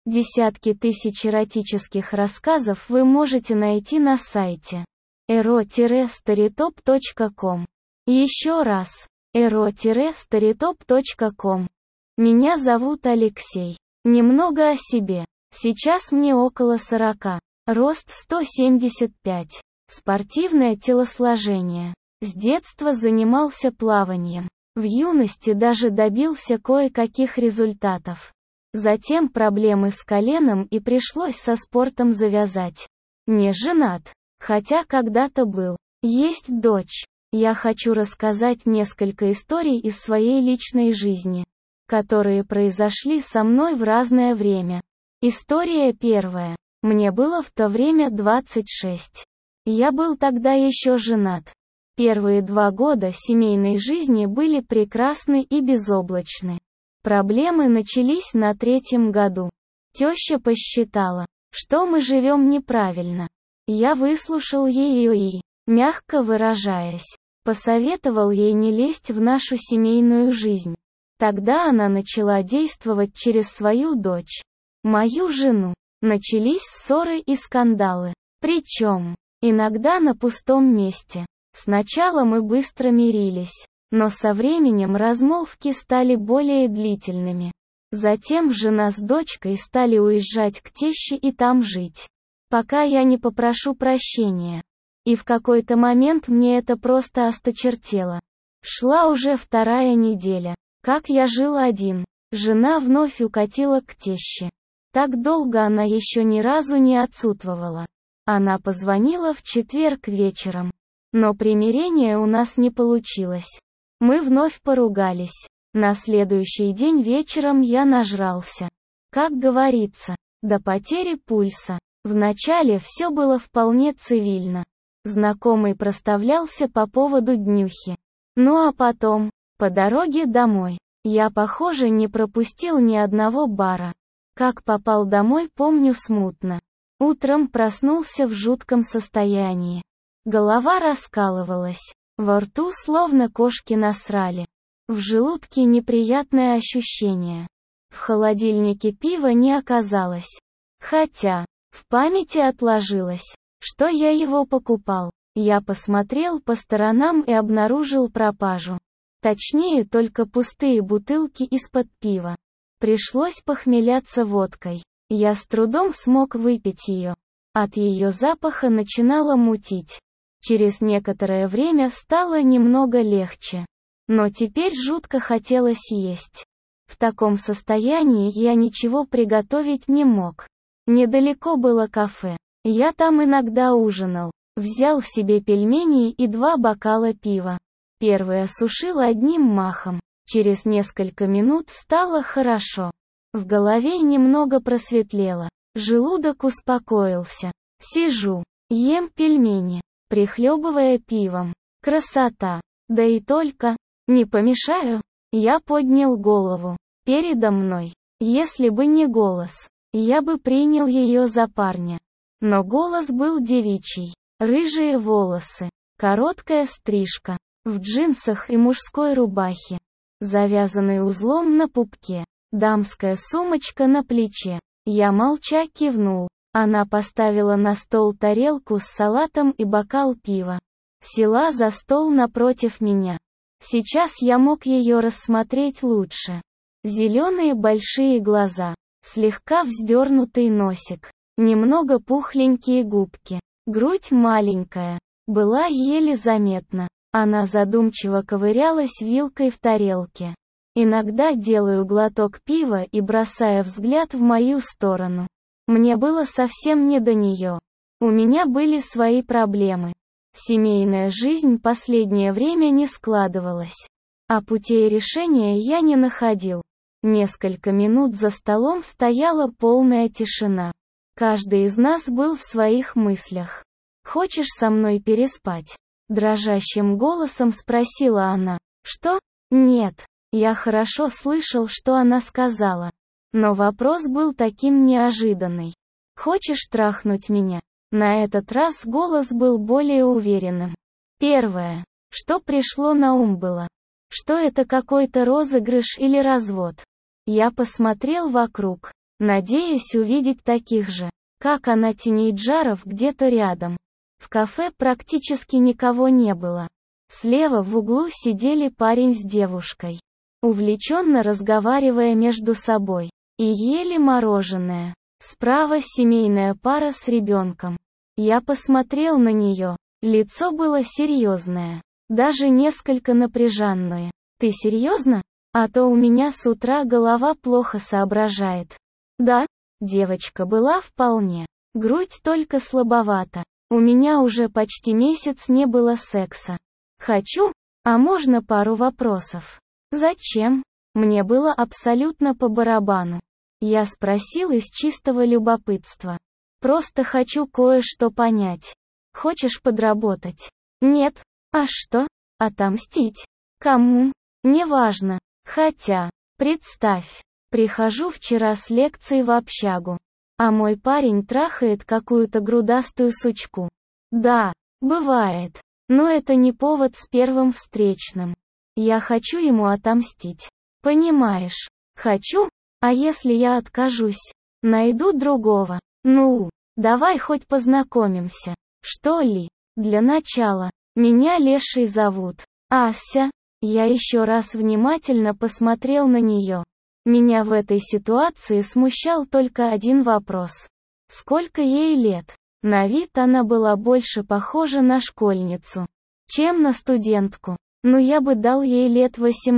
Десятки тысяч эротических рассказов вы можете найти на сайте ero-storytop.com. Еще раз, ero-storytop.com. Меня зовут Алексей. Немного о себе. Сейчас мне около 40. Рост 175. Спортивное телосложение. С детства занимался плаванием. В юности даже добился кое-каких результатов. Затем проблемы с коленом и пришлось со спортом завязать. Не женат, хотя когда-то был. Есть дочь. Я хочу рассказать несколько историй из своей личной жизни, которые произошли со мной в разное время. История первая. Мне было в то время 26. Я был тогда еще женат. Первые 2 года семейной жизни были прекрасны и безоблачны. Проблемы начались на 3-м году. Теща посчитала, что мы живем неправильно. Я выслушал ее и, мягко выражаясь, посоветовал ей не лезть в нашу семейную жизнь. Тогда она начала действовать через свою дочь, мою жену. Начались ссоры и скандалы. Причем, иногда на пустом месте. Сначала мы быстро мирились. Но со временем размолвки стали более длительными. Затем жена с дочкой стали уезжать к теще и там жить, пока я не попрошу прощения. И в какой-то момент мне это просто осточертело. Шла уже 2-я неделя, как я жил один. Жена вновь укатила к теще. Так долго она еще ни разу не отсутствовала. Она позвонила в четверг вечером. Но примирения у нас не получилось. Мы вновь поругались. На следующий день вечером я нажрался. Как говорится, до потери пульса. Вначале все было вполне цивильно. Знакомый проставлялся по поводу днюхи. Ну а потом, по дороге домой, я, похоже, не пропустил ни одного бара. Как попал домой, помню смутно. Утром проснулся в жутком состоянии. Голова раскалывалась. Во рту словно кошки насрали. В желудке неприятное ощущение. В холодильнике пива не оказалось. Хотя, в памяти отложилось, что я его покупал. Я посмотрел по сторонам и обнаружил пропажу. Точнее, только пустые бутылки из-под пива. Пришлось похмеляться водкой. Я с трудом смог выпить ее. От ее запаха начинало мутить. Через некоторое время стало немного легче. Но теперь жутко хотелось есть. В таком состоянии я ничего приготовить не мог. Недалеко было кафе. Я там иногда ужинал. Взял себе пельмени и 2 бокала пива. Первый осушил одним махом. Через несколько минут стало хорошо. В голове немного просветлело. Желудок успокоился. Сижу, ем пельмени, прихлебывая пивом. Красота. Да и только. Не помешаю? Я поднял голову. Передо мной. Если бы не голос, я бы принял ее за парня. Но голос был девичий. Рыжие волосы. Короткая стрижка. В джинсах и мужской рубахе. Завязанный узлом на пупке. Дамская сумочка на плече. Я молча кивнул. Она поставила на стол тарелку с салатом и бокал пива. Села за стол напротив меня. Сейчас я мог ее рассмотреть лучше. Зеленые большие глаза. Слегка вздернутый носик. Немного пухленькие губки. Грудь маленькая. Была еле заметна. Она задумчиво ковырялась вилкой в тарелке. Иногда делаю глоток пива и бросая взгляд в мою сторону. Мне было совсем не до нее. У меня были свои проблемы. Семейная жизнь последнее время не складывалась. А путей решения я не находил. Несколько минут за столом стояла полная тишина. Каждый из нас был в своих мыслях. «Хочешь со мной переспать?» Дрожащим голосом спросила она. «Что?» «Нет». Я хорошо слышал, что она сказала. Но вопрос был таким неожиданный. «Хочешь трахнуть меня?» На этот раз голос был более уверенным. Первое, что пришло на ум было, что это какой-то розыгрыш или развод. Я посмотрел вокруг. надеясь увидеть таких же, как она, тинейджеров где-то рядом. В кафе практически никого не было. Слева в углу сидели парень с девушкой, увлеченно разговаривая между собой, и ели мороженое. Справа семейная пара с ребенком. Я посмотрел на нее. Лицо было серьезное, даже несколько напряженное. «Ты серьезно? А то у меня с утра голова плохо соображает». «Да». Девочка была вполне. Грудь только слабовата. У меня уже почти месяц не было секса. Хочу? А можно пару вопросов? Зачем? Мне было абсолютно по барабану. Я спросил из чистого любопытства. Просто хочу кое-что понять. Хочешь подработать? Нет. А что? Отомстить? Кому? Неважно. Хотя, представь, прихожу вчера с лекции в общагу, а мой парень трахает какую-то грудастую сучку. Да, бывает. Но это не повод с первым встречным. Я хочу ему отомстить. Понимаешь? Хочу? А если я откажусь? Найду другого. Ну, давай хоть познакомимся. Что ли? Для начала. Меня Лешей зовут. Ася. Я еще раз внимательно посмотрел на нее. Меня в этой ситуации смущал только один вопрос. Сколько ей лет? На вид она была больше похожа на школьницу, чем на студентку. Но я бы дал ей лет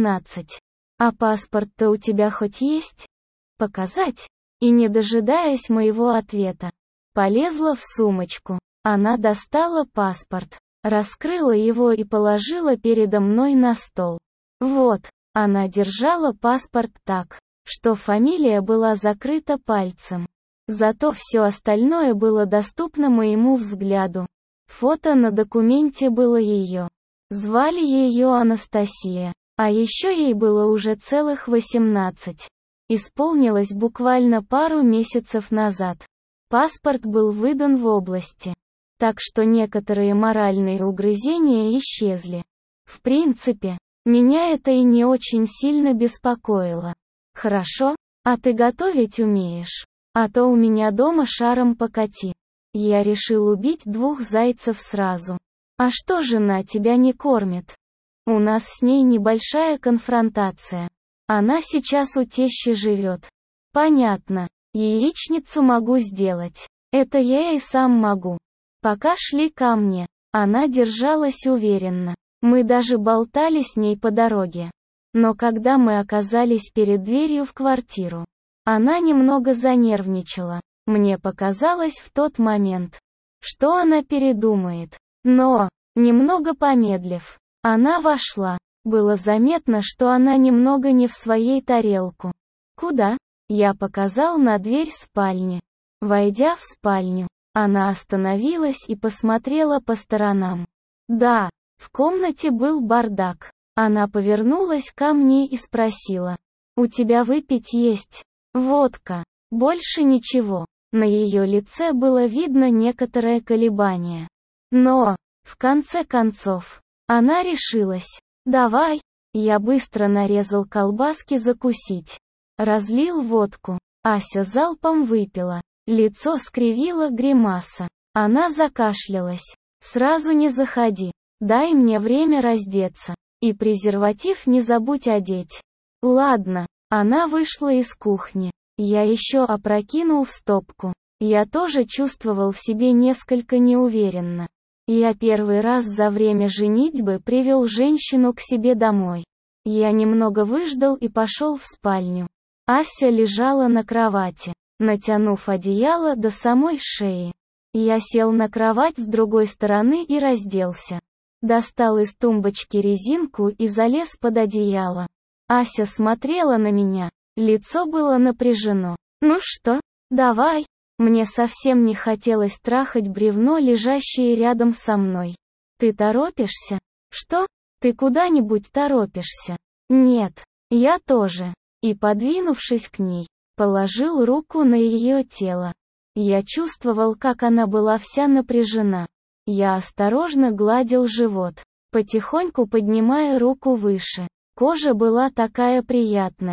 18. А паспорт-то у тебя хоть есть? Показать? И не дожидаясь моего ответа, полезла в сумочку. Она достала паспорт, раскрыла его и положила передо мной на стол. Вот, она держала паспорт так, что фамилия была закрыта пальцем. Зато все остальное было доступно моему взгляду. Фото на документе было ее. Звали ее Анастасия, а еще ей было уже целых 18. Исполнилось буквально пару месяцев назад. Паспорт был выдан в области, так что некоторые моральные угрызения исчезли. В принципе, меня это и не очень сильно беспокоило. Хорошо, а ты готовить умеешь? А то у меня дома шаром покати. Я решил убить 2 зайцев сразу. А что жена тебя не кормит? У нас с ней небольшая конфронтация. Она сейчас у тещи живет. Понятно. Яичницу могу сделать. Это я и сам могу. Пока шли ко мне, она держалась уверенно. Мы даже болтали с ней по дороге. Но когда мы оказались перед дверью в квартиру, она немного занервничала. Мне показалось в тот момент, что она передумает. Но, немного помедлив, она вошла. Было заметно, что она немного не в своей тарелку. «Куда?» Я показал на дверь спальни. Войдя в спальню, она остановилась и посмотрела по сторонам. Да, в комнате был бардак. Она повернулась ко мне и спросила: «У тебя выпить есть?» «Водка. Больше ничего». На ее лице было видно некоторое колебание. Но, в конце концов, она решилась. «Давай». Я быстро нарезал колбаски закусить. Разлил водку. Ася залпом выпила. Лицо скривило гримаса. Она закашлялась. «Сразу не заходи. Дай мне время раздеться. И презерватив не забудь одеть». «Ладно». Она вышла из кухни. Я еще опрокинул стопку. Я тоже чувствовал себя несколько неуверенно. Я первый раз за время женитьбы привел женщину к себе домой. Я немного выждал и пошел в спальню. Ася лежала на кровати, натянув одеяло до самой шеи. Я сел на кровать с другой стороны и разделся. Достал из тумбочки резинку и залез под одеяло. Ася смотрела на меня, лицо было напряжено. «Ну что, давай?» Мне совсем не хотелось трахать бревно, лежащее рядом со мной. «Ты торопишься?» «Что? Ты куда-нибудь торопишься?» «Нет, я тоже». И, подвинувшись к ней, положил руку на ее тело. Я чувствовал, как она была вся напряжена. Я осторожно гладил живот, потихоньку поднимая руку выше. Кожа была такая приятная.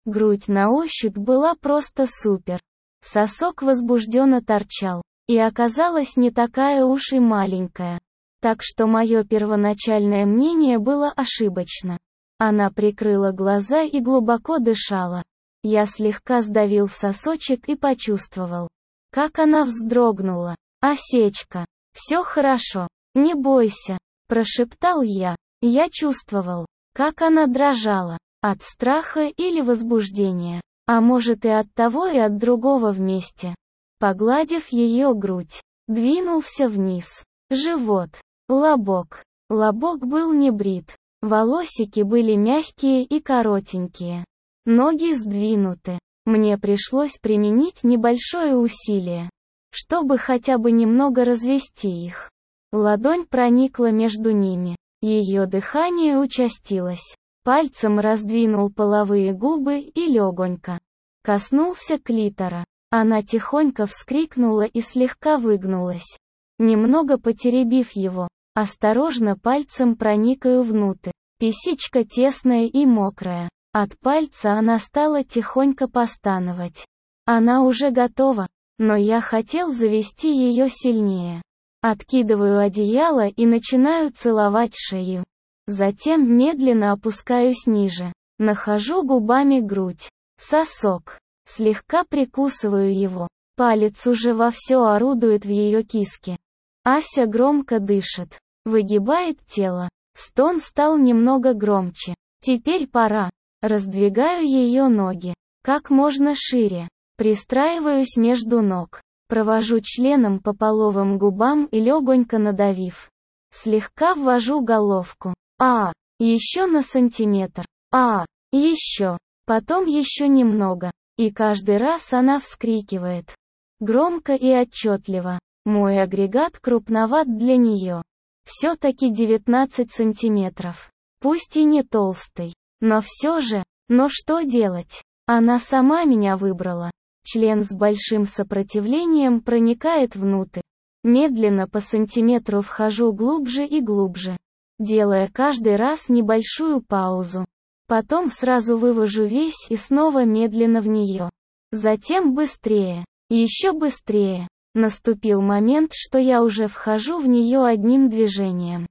Грудь на ощупь была просто супер. Сосок возбужденно торчал, и оказалась не такая уж и маленькая. Так что мое первоначальное мнение было ошибочно. Она прикрыла глаза и глубоко дышала. Я слегка сдавил сосочек и почувствовал, как она вздрогнула. «Осечка. Все хорошо. Не бойся», – прошептал я. Я чувствовал, как она дрожала. От страха или возбуждения. А может и от того, и от другого вместе. Погладив ее грудь, двинулся вниз. Живот. Лобок. Лобок был не брит. Волосики были мягкие и коротенькие. Ноги сдвинуты. Мне пришлось применить небольшое усилие, чтобы хотя бы немного развести их. Ладонь проникла между ними. Ее дыхание участилось. Пальцем раздвинул половые губы и легонько коснулся клитора. Она тихонько вскрикнула и слегка выгнулась. Немного потеребив его, осторожно пальцем проникаю внутрь. Писечка тесная и мокрая. От пальца она стала тихонько постановать. Она уже готова, но я хотел завести ее сильнее. Откидываю одеяло и начинаю целовать шею. Затем медленно опускаюсь ниже. Нахожу губами грудь. Сосок. Слегка прикусываю его. Палец уже вовсю орудует в ее киске. Ася громко дышит. Выгибает тело. Стон стал немного громче. Теперь пора. Раздвигаю ее ноги. Как можно шире. Пристраиваюсь между ног. Провожу членом по половым губам и легонько надавив. Слегка ввожу головку. Еще на сантиметр. Еще. Потом еще немного. И каждый раз она вскрикивает. Громко и отчетливо. Мой агрегат крупноват для нее. Все-таки 19 сантиметров. Пусть и не толстый. Но все же, но что делать? Она сама меня выбрала. Член с большим сопротивлением проникает внутрь. Медленно по сантиметру вхожу глубже и глубже, делая каждый раз небольшую паузу. Потом сразу вывожу весь и снова медленно в нее. Затем быстрее. Еще быстрее. Наступил момент, что я уже вхожу в нее одним движением.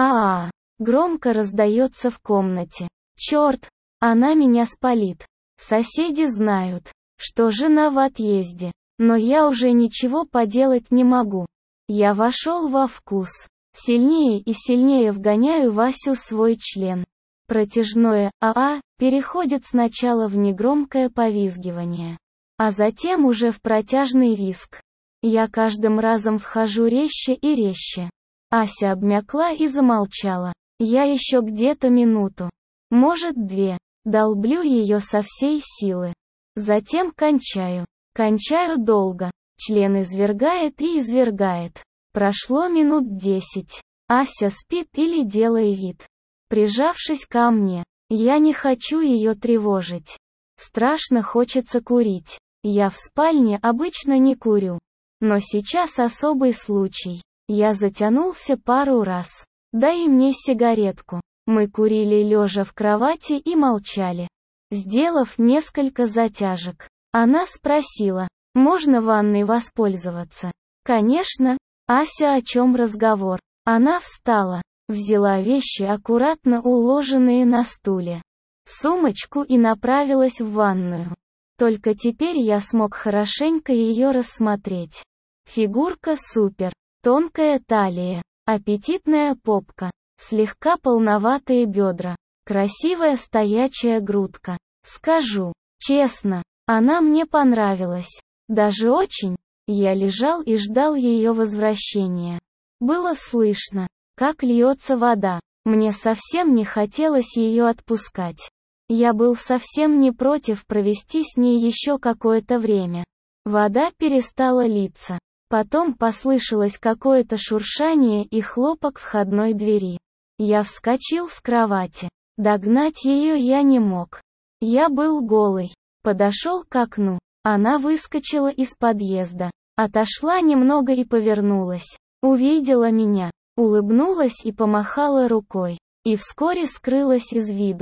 Громко раздается в комнате. Черт, она меня спалит. Соседи знают, что жена в отъезде. Но я уже ничего поделать не могу. Я вошел во вкус. Сильнее и сильнее вгоняю Васю в свой член. Протяжное переходит сначала в негромкое повизгивание, а затем уже в протяжный визг. Я каждым разом вхожу резче и резче. Ася обмякла и замолчала. Я еще где-то минуту, может 2, долблю ее со всей силы. Затем кончаю. Кончаю долго. Член извергает и извергает. Прошло минут 10. Ася спит или делая вид, прижавшись ко мне. Я не хочу ее тревожить. Страшно хочется курить. Я в спальне обычно не курю. Но сейчас особый случай. Я затянулся пару раз. Дай мне сигаретку. Мы курили лежа в кровати и молчали. Сделав несколько затяжек, она спросила, можно ванной воспользоваться? Конечно. Ася, о чем разговор? Она встала, взяла вещи, аккуратно уложенные на стуле, сумочку и направилась в ванную. Только теперь я смог хорошенько ее рассмотреть. Фигурка супер, тонкая талия, аппетитная попка, слегка полноватые бедра, красивая стоячая грудка. Скажу честно, она мне понравилась. Даже очень. Я лежал и ждал ее возвращения. Было слышно, как льется вода. Мне совсем не хотелось ее отпускать. Я был совсем не против провести с ней еще какое-то время. Вода перестала литься. Потом послышалось какое-то шуршание и хлопок входной двери. Я вскочил с кровати. Догнать ее я не мог. Я был голый. Подошел к окну. Она выскочила из подъезда. Отошла немного и повернулась. Увидела меня. Улыбнулась и помахала рукой. И вскоре скрылась из виду.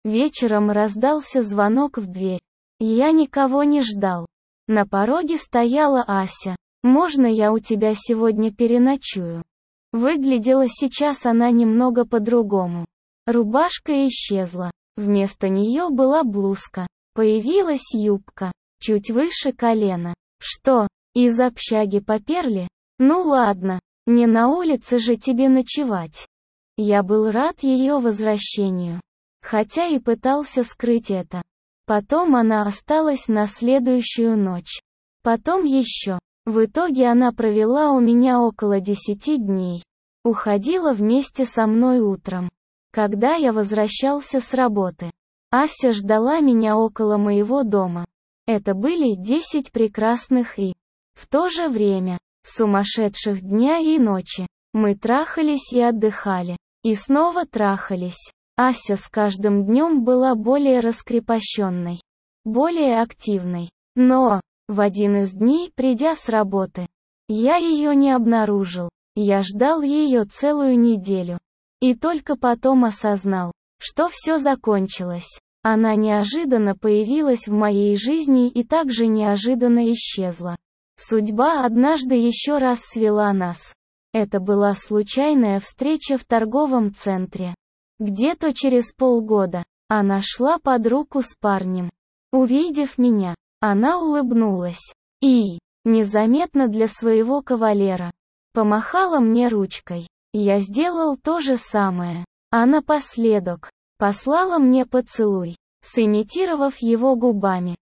Вечером раздался звонок в дверь. Я никого не ждал. На пороге стояла Ася. «Можно я у тебя сегодня переночую?» Выглядела сейчас она немного по-другому. Рубашка исчезла. Вместо нее была блузка. Появилась юбка. Чуть выше колена. «Что, из общаги поперли? Ну ладно, не на улице же тебе ночевать». Я был рад ее возвращению. Хотя и пытался скрыть это. Потом она осталась на следующую ночь. Потом еще. В итоге она провела у меня около 10 дней. Уходила вместе со мной утром. Когда я возвращался с работы, Ася ждала меня около моего дома. Это были 10 прекрасных и, в то же время, сумасшедших дня и ночи. Мы трахались и отдыхали. И снова трахались. Ася с каждым днем была более раскрепощенной, более активной. Но, в один из дней, придя с работы, я ее не обнаружил. Я ждал ее целую неделю. И только потом осознал, что все закончилось. Она неожиданно появилась в моей жизни и также неожиданно исчезла. Судьба однажды еще раз свела нас. Это была случайная встреча в торговом центре. Где-то через полгода она шла под руку с парнем. Увидев меня, она улыбнулась и, незаметно для своего кавалера, помахала мне ручкой. Я сделал то же самое. А напоследок послала мне поцелуй, сымитировав его губами.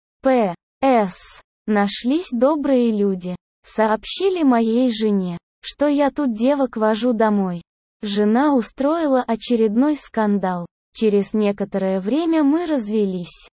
П.С. Нашлись добрые люди. Сообщили моей жене, что я тут девок вожу домой. Жена устроила очередной скандал. Через некоторое время мы развелись.